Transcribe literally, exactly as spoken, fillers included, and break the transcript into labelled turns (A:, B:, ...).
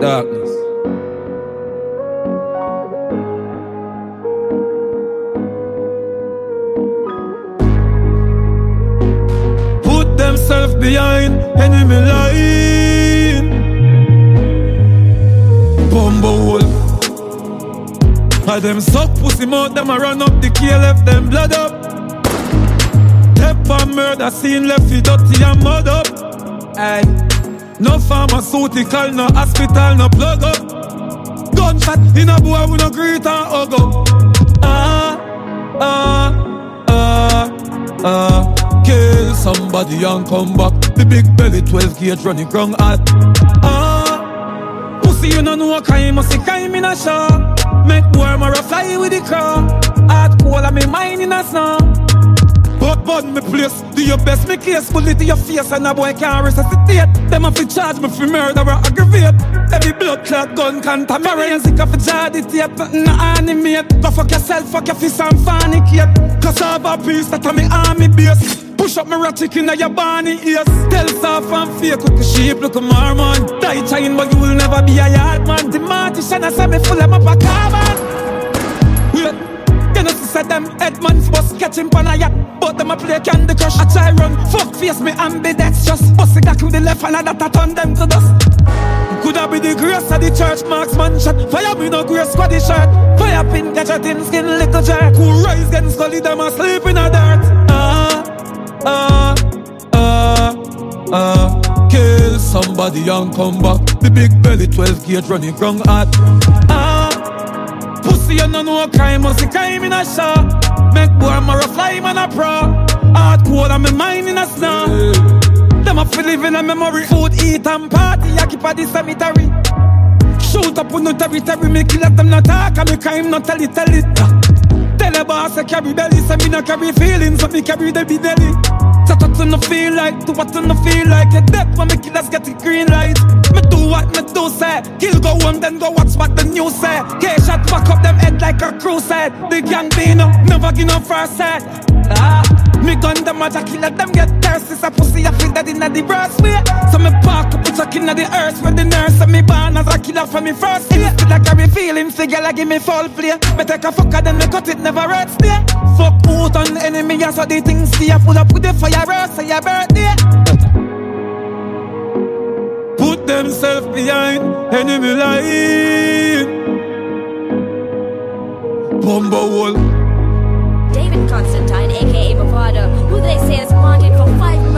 A: Darkness. Put themselves behind enemy line. Bumble. I them suck pussy mouth, them a run up the key, left them blood up. Step on murder scene, left it dirty and mud up. Aye. No pharmaceutical, no hospital, no plug up. Gunshot in a boy, we no greet and hug up. Ah, ah, ah, ah. Kill somebody and come back. The big belly twelve gauge running ground hot. Ah, pussy you no know a crime, must see crime in a show. Make boy mara fly with the crow. Hard cold and me mind in a snow. But burn me place, do your best, me case. Bullet to your face and a boy can't resuscitate. Them have to charge me for murder or aggravate. Every blood clot gun contaminate. Sick of a jardy tape, no animate. Go fuck yourself, fuck your fist and fornicate. Cause I have a piece that a me army base. Push up me ratchet in your barney ears. Tell soft and fake with the sheep, look a Mormon. Die trying but you will never be a yard man. The Martian I say me full of up a carbon. Wait, you know see them headman bus catching pan a yacht. But them a play Candy Crush. I try run, fuck face me ambidextrous. Bust the cock with the left hand that I turn them to dust. Coulda be the grace of the church marksman shot. Fire me no grace squad the shirt. Fire pin catch a thin skin little jerk. Who rise getting scully them a sleep in a dirt. Ah, ah, ah, ah. Kill somebody and come back. The big belly twelve gauge running ground hot. Ah, pussy you no know a crime, must see crime in a show. Make boy mara fly man a pro. Hard cold and me mind in a snow. Yeah. Them a feel live in a memory. Food, eat and party, I keep at the cemetery. Shoot up on the territory, me kill at them not talk. And me crime not tell it, tell it. Tell a boss I carry belly, say me no carry feelings, so me carry the big belly. So what to no feel like, to what to no feel like. Get death when me killers get the green light. Me do what me do say. Kill go home, then go watch what the news say. K-shot back up them head like a crusade. The gang be no, never give no first set. Ah, me gun them a jacky, let them get thirsty. So pussy I feel that in the brass way. So me park up, put a in the earth. When the nurse and me born as a killer for me first day. Still I carry feelings, figure like give me full play. Me take a fucker then me cut it, never hurts stay. Fuck out on the enemy, and so the things stay. Pull up with the fire rose, say your birthday. Put themselves behind enemy line. Bumbo wall.
B: David Constantine, aka Bavado, who they say is wanted for five